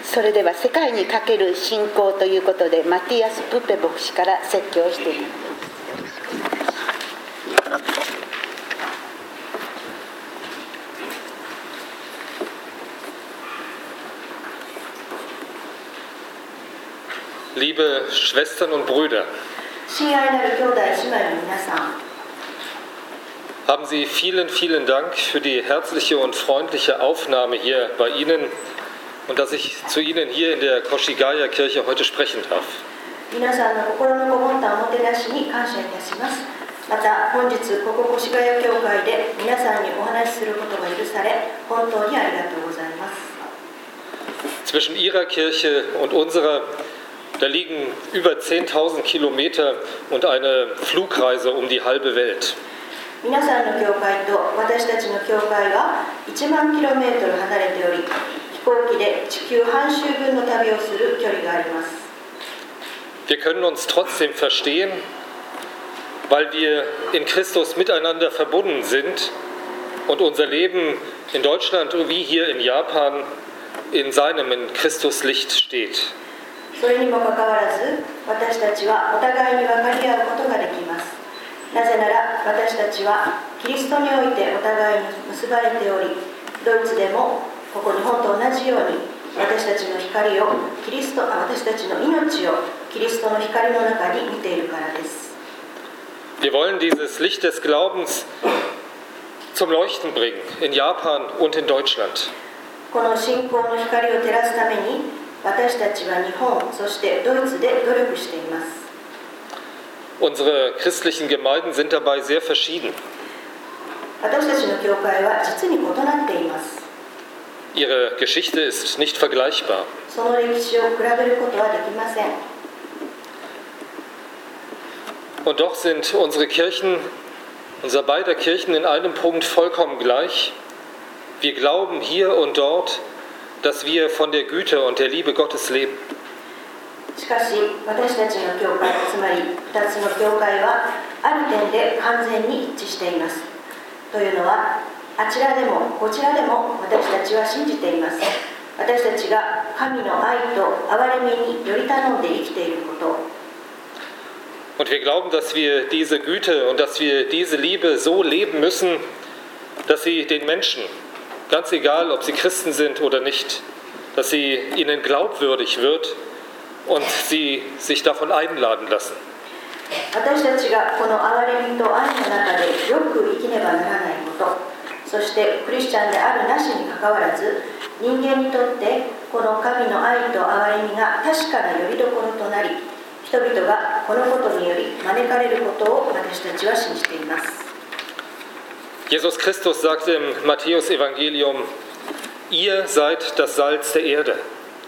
それでは世界にかける信仰ということでマティアス・プペ牧師から説教をしていきます。 Liebe Schwestern und Brüder, haben Sie vielen Dank für die herzliche und freundliche Aufnahme hier bei Ihnen und dass ich zu Ihnen hier in der Koshigaya-Kirche heute sprechen darf. Zwischen Ihrer Kirche und unserer da liegen über 10.000 Kilometer und eine Flugreise um die halbe Welt. Wir können uns trotzdem verstehen, weil wir in Christus miteinander verbunden sind und unser Leben in Deutschland wie hier in Japan in seinem, in Christus Licht steht. それにもかかわらず、私たちはお互いに分かり合うことができます。なぜなら、私たちはキリストにおいてお互いに結ばれており、ドイツでもここ日本と同じように、私たちの光を私たちの命をキリストの光の中に見ているからです。 Wir wollen dieses Licht des Glaubens zum Leuchten bringen in Japan und in Deutschland. この信仰の光を照らすために、私たちは日本、そしてドイツで努力しています。 Unsere christlichen Gemeinden sind dabei sehr verschieden. 私たちの教会は実に異なっています。 Ihre Geschichte ist nicht vergleichbar. その歴史を比べることはできません。 Und doch sind unsere Kirchen, unser beider Kirchen in einem Punkt vollkommen gleich. Wir glauben hier und dort, dass wir von der Güte und der Liebe Gottes leben. しかし、私たちの教会、つまり2つの教会はある点で完全に一致しています。というのは、あちらでもこちらでも私たちは信じています。私たちが神の愛と憐れみにより頼んで生きていること。 Und wir glauben, dass wir diese Güte und dass wir diese Liebe so leben müssen, dass sie den Menschen, ganz egal, ob sie Christen sind oder nicht, dass sie ihnen glaubwürdig wird und sie sich davon einladen lassen. 私たちがこの憐れみと愛の中でよく生きねばならないこと、そしてクリスチャンであるなしにかかわらず、人間にとってこの神の愛と憐れみが確かな拠り所となり、人々がこのことにより招かれることを私たちは信じています。 Jesus Christus sagt im Matthäus-Evangelium, ihr seid das Salz der Erde.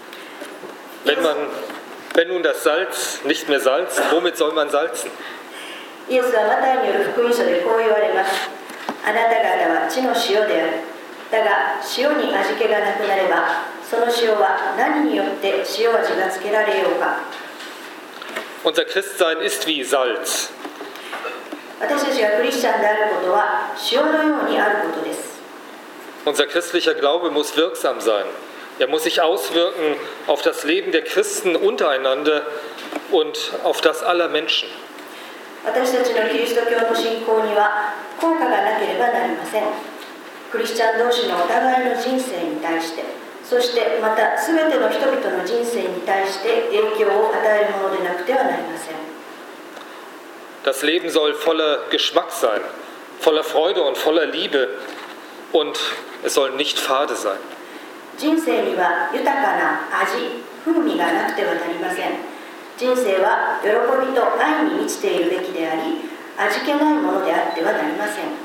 Wenn nun das Salz nicht mehr salzt, womit soll man salzen? イエスはマタイによる福音書でこう言われます。あなた方は地の塩である。だが塩に味気がなくなれば、その塩は何によって塩味がつけられようか。 Unser Christsein ist wie Salz. 私たちがクリスチャンであることは塩のようにあることです。 Unser christlicher Glaube muss wirksam sein. Er muss sich auswirken auf das Leben der Christen untereinander und auf das aller Menschen. 私たちのキリスト教の信仰には効果がなければなりません。クリスチャン同士のお互いの人生に対して、そしてまたすべての人々の人生に対して影響を与えるものでなくてはなりません。 Das Leben soll voller Geschmack sein, voller Freude und voller Liebe und es soll nicht fade sein. 人生には豊かな味、風味がなくてはなりません。人生は喜びと愛に満ちているべきであり、味気ないものであってはなりません。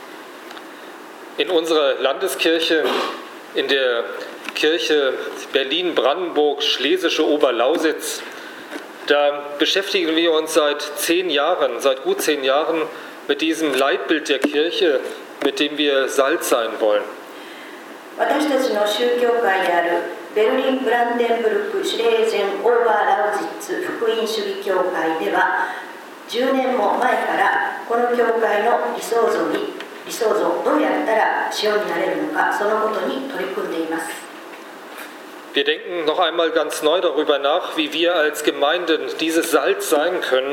In unserer Landeskirche, in der Kirche Berlin-Brandenburg-Schlesische Oberlausitz, da beschäftigen wir uns seit gut 10 Jahren mit diesem Leitbild der Kirche, mit dem wir Salz sein wollen. 私たちの宗教会であるベルリン・ブランデンブルク・シュレーゼン・オーバーラウジッツ福音主義教会では10年も前からこの教会の理想像をどうやったら塩になれるのか、そのことに取り組んでいます。 Wir denken noch einmal ganz neu darüber nach, wie wir als Gemeinden dieses Salz sein können,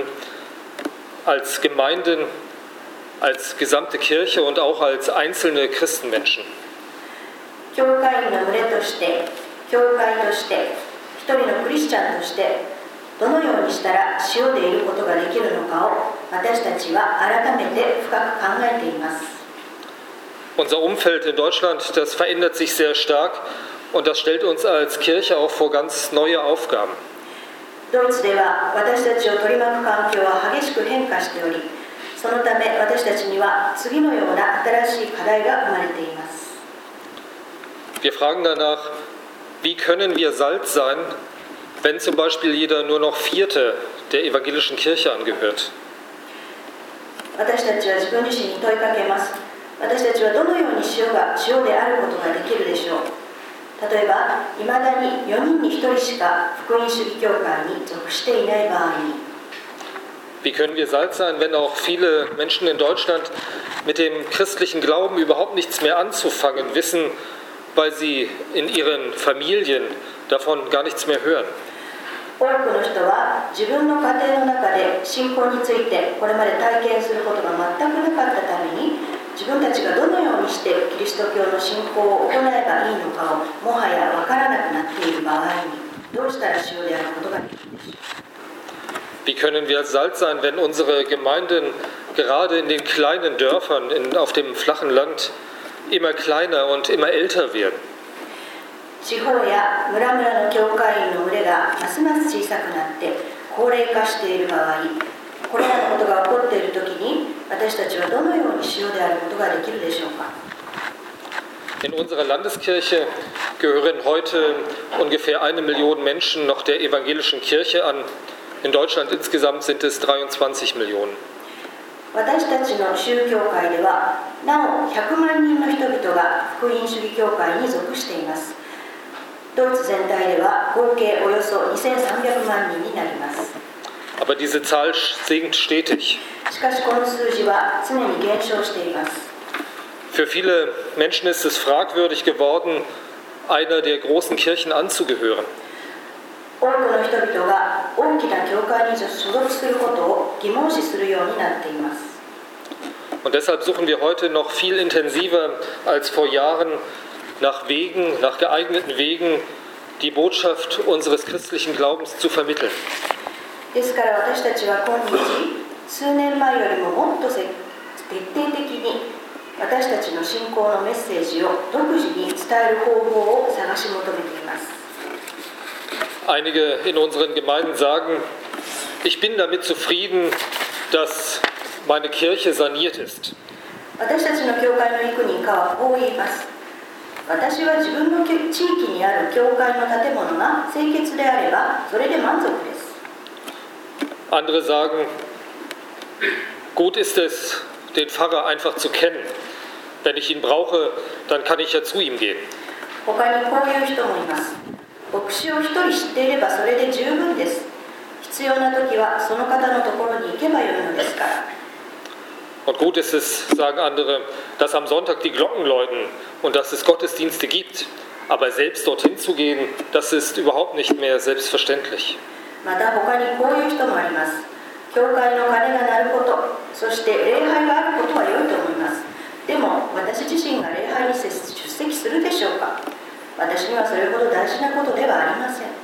als Gemeinden, als gesamte Kirche und auch als einzelne Christenmenschen. 教会員の群れとして、教会として、一人のクリスチャンとして、どのようにしたら塩でいることができるのかを私たちは改めて深く考えています。 Unser Umfeld in Deutschland, das verändert sich sehr stark und das stellt uns als Kirche auch vor ganz neue Aufgaben. ドイツでは私たちを取り巻く環境は激しく変化しており、そのため私たちには次のような新しい課題が生まれています。 Wir fragen danach, wie können wir Salz sein, wenn zum Beispiel jeder nur noch Vierte der evangelischen Kirche angehört? 私たちは自分自身に問いかけます。私たちはどのように塩であることができるでしょう。例えば、いまだに4人に1人しか福音主義教会に属していない場合に。 Wie können wir Salz sein, wenn auch viele Menschen in Deutschland mit dem christlichen Glauben überhaupt nichts mehr anzufangen wissen, weil sie in ihren Familien davon gar nichts mehr hören? 多くの人は自分の家庭の中で信仰についてこれまで体験することが全くなかったために、自分たちがどのようにしてキリスト教の信仰を行えばいいのかをもはや分からなくなっている場合に、どうしたら塩であることができるでしょう。 Wie können wir Salz sein, wenn unsere Gemeinden gerade in den kleinen Dörfern auf dem flachen Land immer kleiner und immer älter werden? 地方や村々の教会員の群れがますます小さくなって高齢化している場合、これらのことが起こっているときに私たちはどのように塩であることができるでしょうか。 In unserer Landeskirche gehören heute ungefähr 1 Million Menschen noch der evangelischen Kirche an. In Deutschland insgesamt sind es 23 Millionen. 私たちの宗教会ではなお100万人の人々が福音主義教会に属しています。ドイツ全体では合計およそ2300万人になります。 Aber diese Zahl sinkt stetig. しかしこの数字は常に減少しています。 Für viele Menschen ist es fragwürdig geworden, einer der großen Kirchen anzugehören. 多くの人々が大きな教会に所属することを疑問視するようになっています。 Und deshalb suchen wir heute noch viel intensiver als vor Jahren nach Wegen, nach geeigneten Wegen, die Botschaft unseres christlichen Glaubens zu vermitteln. ですから私たちは今日、数年前よりももっと徹底的に私たちの信仰のメッセージを独自に伝える方法を探し求めています。 Einige in unseren Gemeinden sagen, ich bin damit zufrieden, dass meine Kirche saniert ist. 私たちの教会の幾人かはこう言います。私は自分の地域にある教会の建物が清潔であればそれで満足です。 Andere sagen, gut ist es, den Pfarrer einfach zu kennen. Wenn ich ihn brauche, dann kann ich ja zu ihm gehen. 他にこういう人もいます。牧師を一人知っていればそれで十分です。必要な時はその方のところに行けばよいのですから。 Und gut ist es, sagen andere, dass am Sonntag die Glocken läuten und dass es Gottesdienste gibt. Aber selbst dorthin zu gehen, das ist überhaupt nicht mehr selbstverständlich. また他にこういう人もあります。教会の鐘が鳴ること、そして礼拝があることは良いと思います。でも私自身が礼拝に出席するでしょうか。私にはそれほど大事なことではありません。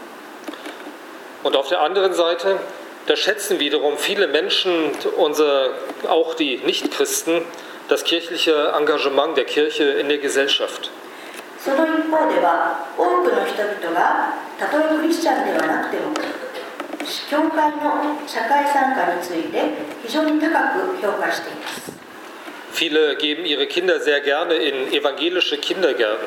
Und auf der anderen Seite, da schätzen wiederum viele Menschen, auch die Nichtchristen, das kirchliche Engagement der Kirche in der Gesellschaft. その一方では、多くの人々がたとえクリスチャンではなくても、教会の社会参加について非常に高く評価しています。 Viele geben ihre Kinder sehr gerne in evangelische Kindergärten.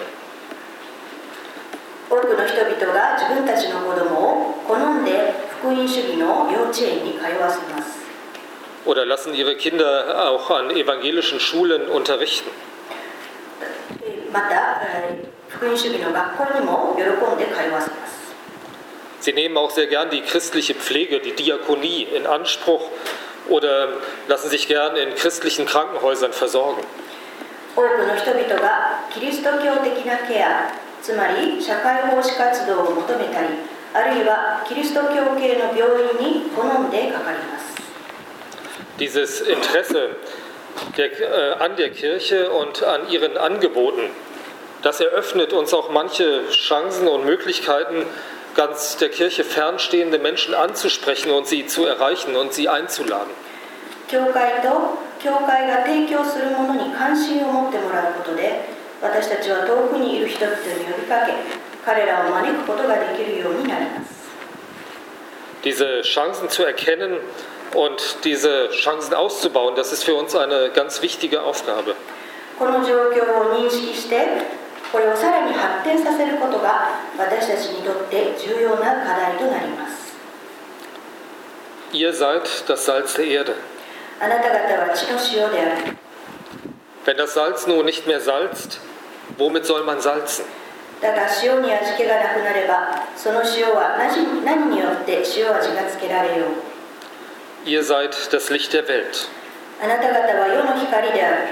多くの人々が自分たちの子供を好んで福音主義の幼稚園に通わせます。 Oder lassen ihre Kinder auch an evangelischen Schulen unterrichten. また、福音主義の学校にも喜んで通わせます。 Sie nehmen auch sehr gern die christliche Pflege, die Diakonie in Anspruch oder lassen sich gern in christlichen Krankenhäusern versorgen. 多くの人々がキリスト教的なケア、 つまり社会奉仕活動を求めたり、あるいはキリスト教系の病院に好んでかかります。 Dieses Interesse an der Kirche und an ihren Angeboten, das eröffnet uns auch manche Chancen und Möglichkeiten, ganz der Kirche fernstehende Menschen anzusprechen und sie zu erreichen und sie einzuladen. 教会と教会が提供するものに関心を持ってもらうことで、私たちは遠くにいる人々に呼びかけ、彼らを招くことができるようになります。 Diese Chancen zu erkennen und diese Chancen auszubauen, das ist für uns eine ganz wichtige Aufgabe. この状況を認識して、これをさらに発展させることが私たちにとって重要な課題となります。 Ihr seid das Salz der Erde. あなた方は地の塩である。 Wenn das Salz nun nicht mehr salzt, womit soll man salzen? だが塩に味気がなくなれば、その塩は何によって塩味がつけられよう。 Ihr seid das Licht der Welt. あなた方は世の光である。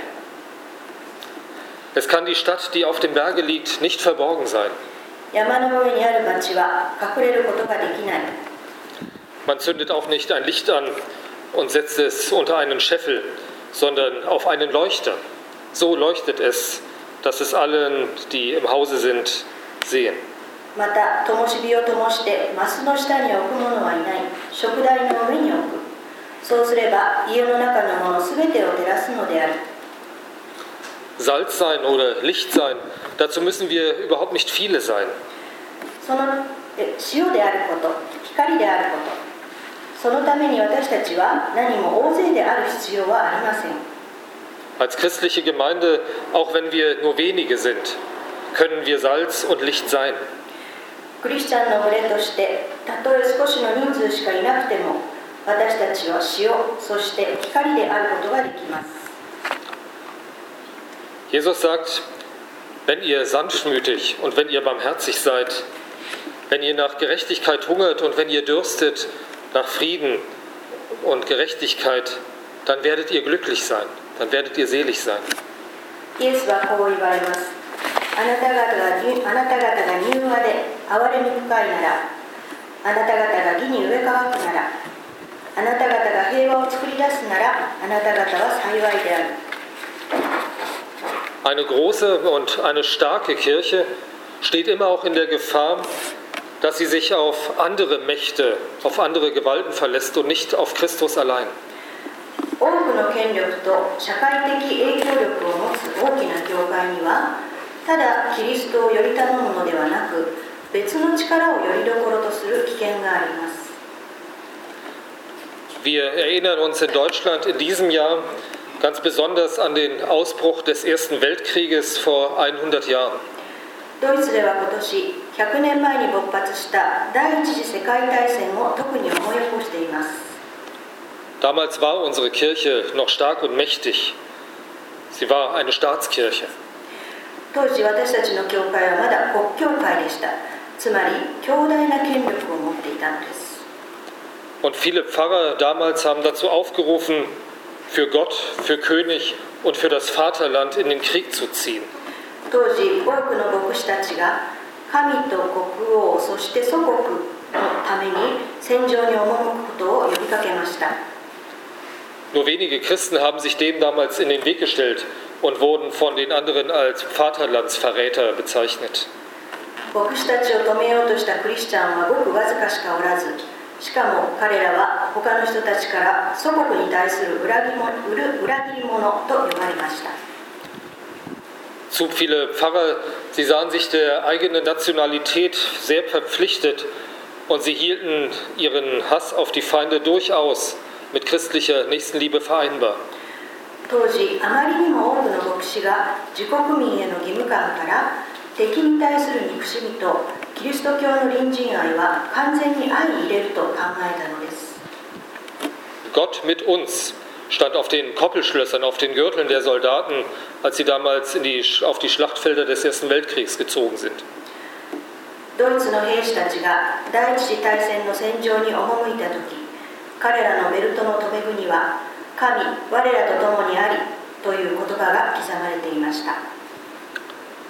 Es kann die Stadt, die auf dem Berge liegt, nicht verborgen sein. 山の上にある町は隠れることができない。 Man zündet auch nicht ein Licht an und setzt es unter einen Scheffel, sondern auf einen Leuchter. So leuchtet es, dass es allen, die im Hause sind, sehen. また、灯火を灯してマスの下に置く者はいない。食台の上に置く。そうすれば家の中のものすべてを照らすのである。 Salz sein oder Licht sein, dazu müssen wir überhaupt nicht viele sein. その塩であること、光であること、そのために私たちは何も大勢である必要はありません。 Als christliche Gemeinde, auch wenn wir nur wenige sind, können wir Salz und Licht sein. クリスチャンの群れとして、たとえ少しの人数しかいなくても、私たちは塩、そして光であることができます。 Jesus sagt, wenn ihr sanftmütig und wenn ihr barmherzig seid, wenn ihr nach Gerechtigkeit hungert und wenn ihr dürstet nach Frieden und Gerechtigkeit, dann werdet ihr glücklich sein, dann werdet ihr selig sein. イエスはこう言われます。あなた方が柔和で憐れみ深いなら、あなた方が義に植え替わくなら、あなた方が平和を作り出すなら、あなた方は幸いである。 Eine große und eine starke Kirche steht immer auch in der Gefahr, dass sie sich auf andere Mächte, auf andere Gewalten verlässt und nicht auf Christus allein. 多くの権力と社会的影響力を持つ大きな教会には、ただキリストをより頼むのではなく、別の力をよりどころとする危険があります。 Wir erinnern uns in Deutschland in diesem Jahr ganz besonders an den Ausbruch des Ersten Weltkrieges vor 100 Jahren. ドイツでは今年100年前に勃発した第一次世界大戦を特に思い起こしています。 Damals war unsere Kirche noch stark und mächtig. Sie war eine Staatskirche. 当時私たちの教会はまだ国教会でした。つまり強大な権力を持っていたのです。 Und viele Pfarrer damals haben dazu aufgerufen, für Gott, für König und für das Vaterland in den Krieg zu ziehen. 当時多くの牧師たちが神と国王、そして祖国のために戦場に赴くことを呼びかけました。 Nur wenige Christen haben sich dem damals in den Weg gestellt und wurden von den anderen als Vaterlandsverräter bezeichnet. 牧師たちを止めようとしたクリスチャンはごくわずかしかおらず、しかも彼らは他の人たちから祖国に対する裏切り者と呼ばれました。 Zu viele Pfarrer, sie sahen sich der eigenen Nationalität sehr verpflichtet und sie hielten ihren Hass auf die Feinde durchaus mit christlicher Nächstenliebe vereinbar. 当時あまりにも多くの牧師が自国民への義務感から敵に対する憎しみとキリスト教の隣人愛は完全に相入れると考えたのです。 Gott mit uns stand auf den Koppelschlössern, auf den Gürteln der Soldaten, als sie damals auf die Schlachtfelder des Ersten Weltkriegs gezogen sind. ドイツの兵士たちが第一次大戦の戦場に赴いたとき、彼らのベルトの留め具には神、我らと共にありという言葉が刻まれていました。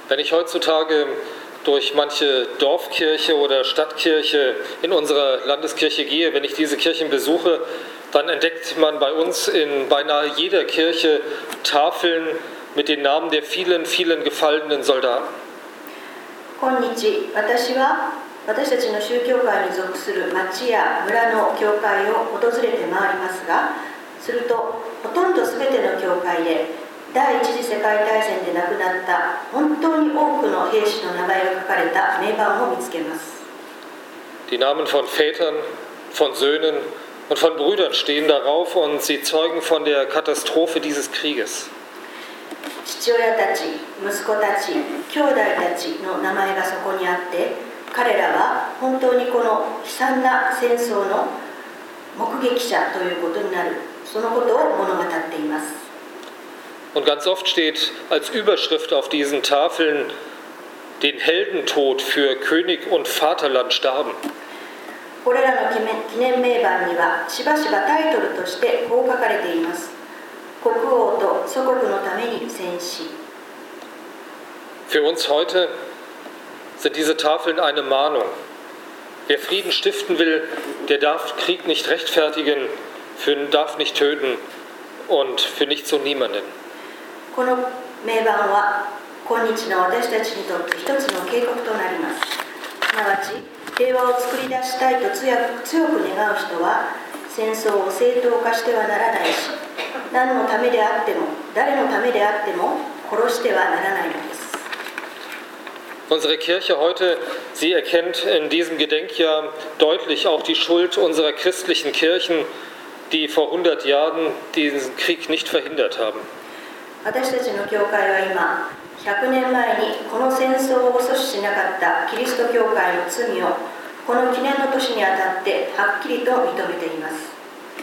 Wenn ich heutzutage durch manche Dorfkirche oder Stadtkirche in unserer Landeskirche gehe, wenn ich diese Kirchen besuche, dann entdeckt man bei uns in beinahe jeder Kirche Tafeln mit den Namen der vielen, vielen gefallenen Soldaten. 今日、私たちの宗教会に属する町や村の教会を訪れて回りますが、するとほとんど全ての教会で第一次世界大戦で亡くなった本当に多くの兵士の名前が書かれた銘板を見つけます。 Die Namen von Vätern, von Söhnen und von Brüdern stehen darauf und sie zeugen von der Katastrophe dieses Krieges. 父親たち、息子たち、兄弟たちの名前がそこにあって、彼らは本当にこの悲惨な戦争の目撃者ということになる、そのことを物語っています。 Und ganz oft steht als Überschrift auf diesen Tafeln: Den Heldentod für König und Vaterland starben. これらの記念銘板にはしばしばタイトルとしてこう書かれています。国王と祖国のために戦死。 Für uns heute sind diese Tafeln eine Mahnung. Wer Frieden stiften will, der darf Krieg nicht rechtfertigen, darf nicht töten und für nichts und niemanden. この銘板は今日の私たちにとって一つの警告となります。すなわち平和を作り出したいと強く願う人は戦争を正当化してはならないし、何のためであっても誰のためであっても殺してはならないのです。 Unsere Kirche heute, sie erkennt in diesem Gedenkjahr deutlich auch die Schuld unserer christlichen Kirchen, die vor 100 Jahren diesen Krieg nicht verhindert haben. 私たちの教会は今、100年前にこの戦争を阻止しなかったキリスト教会の罪をこの記念の年にあたってはっきりと認めています。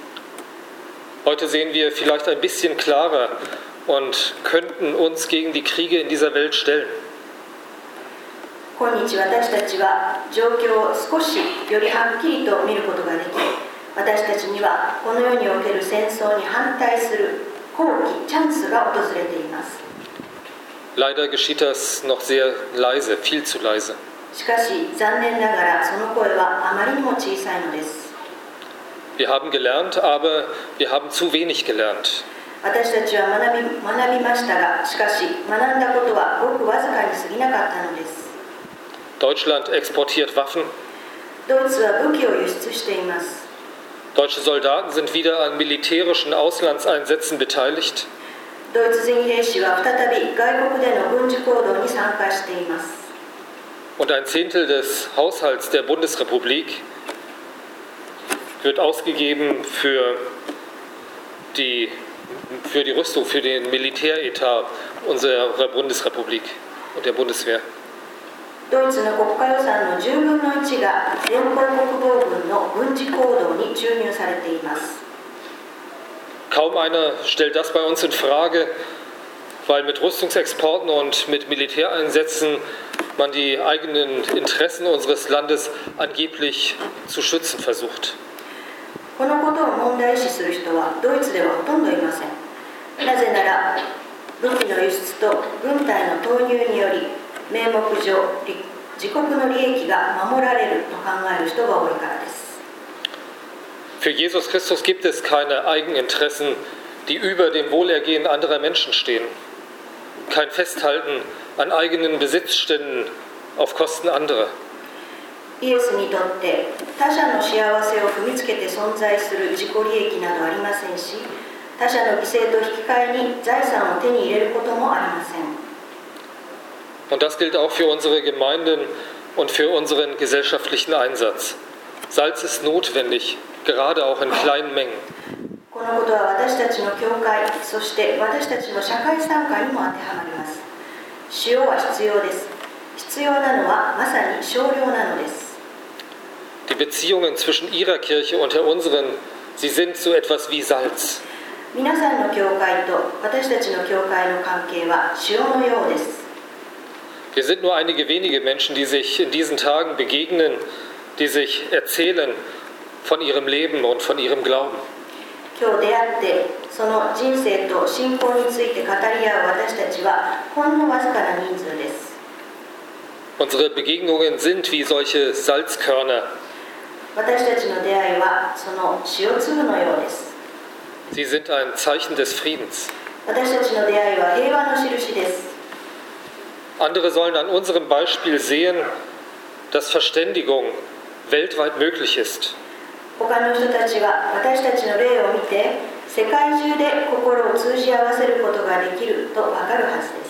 Heute sehen wir vielleicht ein bisschen klarer und könnten uns gegen die Kriege in dieser Welt stellen. 今日私たちは状況を少しよりはっきりと見ることができ、私たちにはこの世における戦争に反対する好機、チャンスが訪れています。 Leider geschieht das noch sehr leise, viel zu leise. しかし残念ながらその声はあまりにも小さいのです。 Wir haben gelernt, aber wir haben zu wenig gelernt. 私たちは学びましたが、しかし学んだことはごくわずかに過ぎなかったのです。 Deutschland exportiert Waffen. ドイツは武器を輸出しています。 Deutsche Soldaten sind wieder an militärischen Auslandseinsätzen beteiligt. ドイツ人兵士は再び外国での軍事行動に参加しています。 Und ein Zehntel des Haushalts der Bundesrepublik wird ausgegeben für die Rüstung, für den Militäretat unserer Bundesrepublik und der Bundeswehr. ドイツの国家予算の10分の1が連邦国防軍の軍事行動に注入されています。 Kaum einer stellt das bei uns in Frage, weil mit Rüstungsexporten und mit Militäreinsätzen man die eigenen Interessen unseres Landes angeblich zu schützen versucht. このことを問題視する人はドイツではほとんどいません。なぜなら武器の輸出と軍隊の投入により名目上自国の利益が守られると考える人が多いからです。 Für Jesus Christus gibt es keine Eigeninteressen, die über dem Wohlergehen anderer Menschen stehen. Kein Festhalten an eigenen Besitzständen auf Kosten anderer. イエスにとって他者の幸せを踏みつけて存在する自己利益などありませんし、他者の犠牲と引き換えに財産を手に入れることもありません。 Und das gilt auch für unsere Gemeinden und für unseren gesellschaftlichen Einsatz. Salz ist notwendig, gerade auch in kleinen Mengen. このことは私たちの教会、そして私たちの社会参加にも当てはまります。塩は必要です。必要なのはまさに少量なのです。 Die Beziehungen zwischen ihrer Kirche und der unseren, sie sind so etwas wie Salz. 皆さんの教会と私たちの教会の関係は塩のようです。 Wir sind nur einige wenige Menschen, die sich in diesen Tagen begegnen, die sich erzählen von ihrem Leben und von ihrem Glauben. 今日出会ってその人生と信仰について語り合う私たちはほんのわずかな人数です。 Unsere Begegnungen sind wie solche Salzkörner. 私たちの出会いはその塩粒のようです。 Sie sind ein Zeichen des Friedens. 私たちの出会いは平和の印です。 Andere sollen an unserem Beispiel sehen, dass Verständigung weltweit möglich ist. 他の人たちが私たちの例を見て世界中で心を通じ合わせることができるとわかるはずです。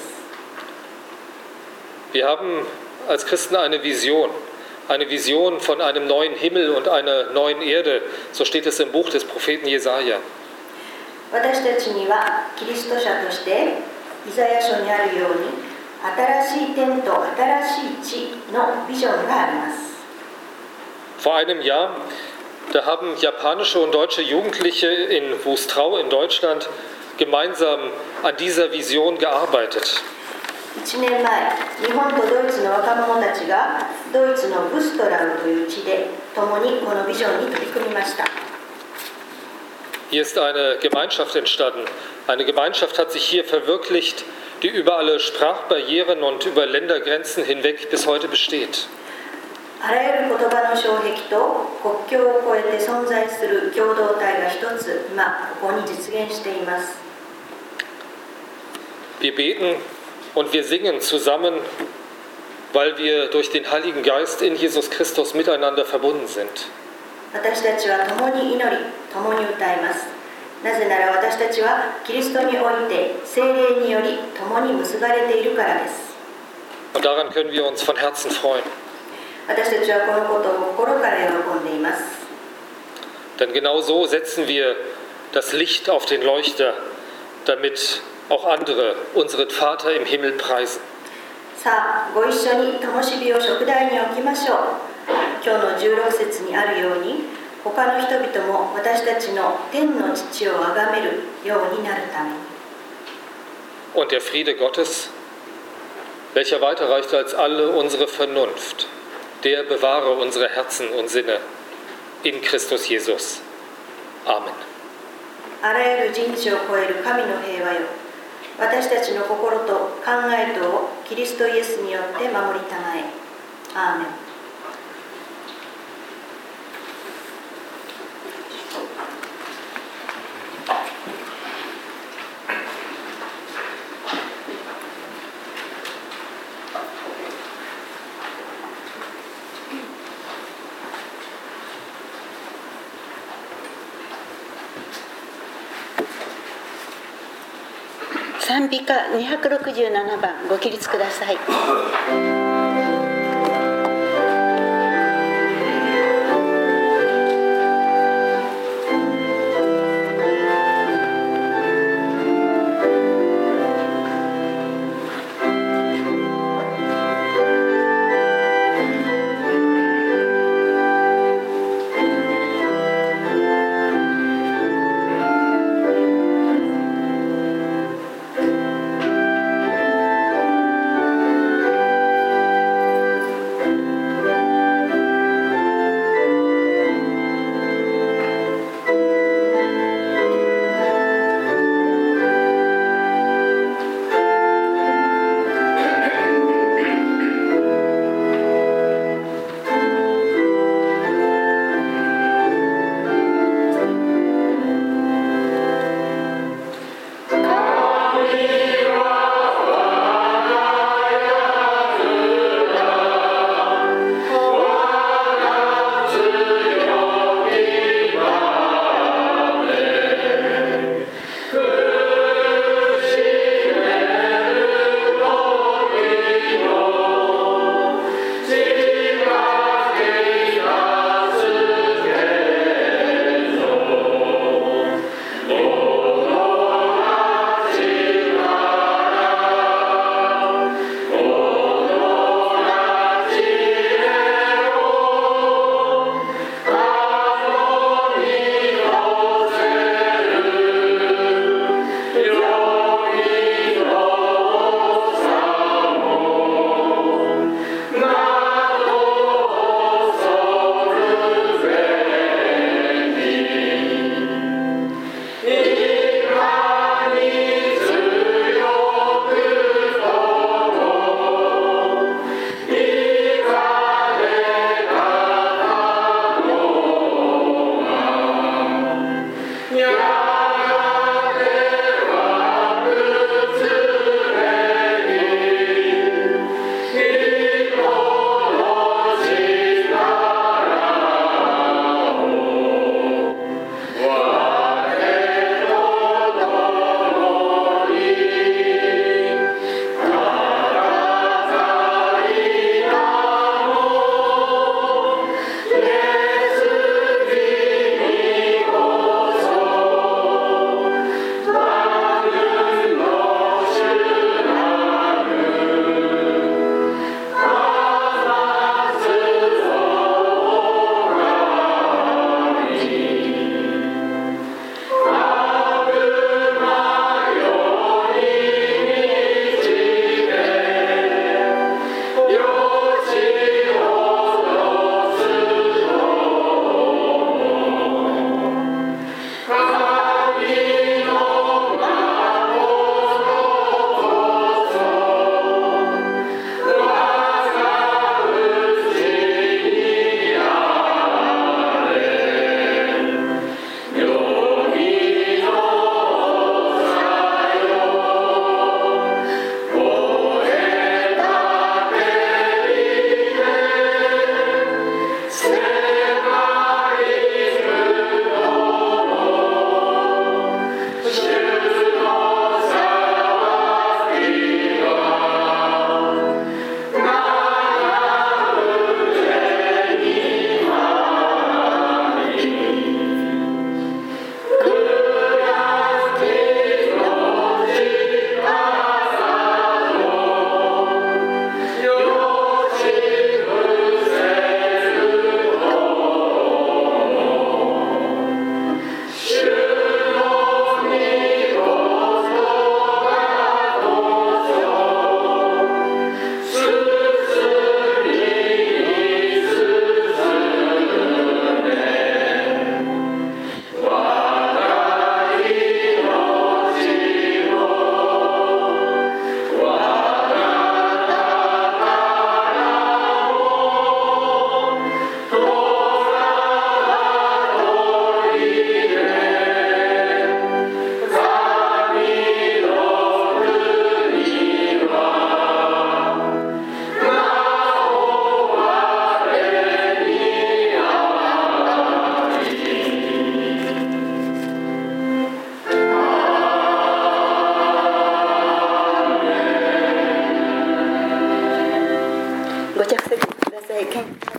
Wir haben als Christen eine Vision von einem neuen Himmel und einer neuen Erde. So steht es im Buch des Propheten Jesaja. 私たちにはキリスト者としてイザヤ書にあるように新しい天と新しい地のビジョンがあります。 Vor einem Jahr, da haben japanische und deutsche Jugendliche in Wustrau in Deutschland gemeinsam an dieser Vision gearbeitet. 1年前、日本とドイツの若者たちがドイツのブストラウという地で共にこのビジョンに取り組みました。 Hier ist eine Gemeinschaft entstanden. Eine Gemeinschaft hat sich hier verwirklicht, die über alle Sprachbarrieren und über Ländergrenzen hinweg bis heute besteht. あらゆる言葉の障壁と国境を越えて存在する共同体が一つ今ここに実現しています。 Wir beten und wir singen zusammen, weil wir durch den Heiligen Geist in Jesus Christus miteinander verbunden sind. 私たちは共に祈り、共に歌います。なぜなら私たちはキリストにおいて聖霊により共に結ばれているからです。 Und daran können wir uns von Herzen freuen. 私たちはこのことを心から喜んでいます。 Denn genau so setzen wir das Licht auf den Leuchter, damit auch andere unseren Vater im Himmel preisen. さあ、ご一緒に灯火を燭台に置きましょう。今日の16節にあるように、他の人々も私たちの天の父を崇めるようになるために。 Und der Friede Gottes, welcher weiter reicht als alle unsere Vernunft, der bewahre unsere Herzen und Sinne in Christus Jesus. Amen. あらゆる人知を超える神の平和よ。私たちの心と考えとをキリストイエスによって守りたまえ。アーメン。 賛美歌267番ご起立ください。 「 健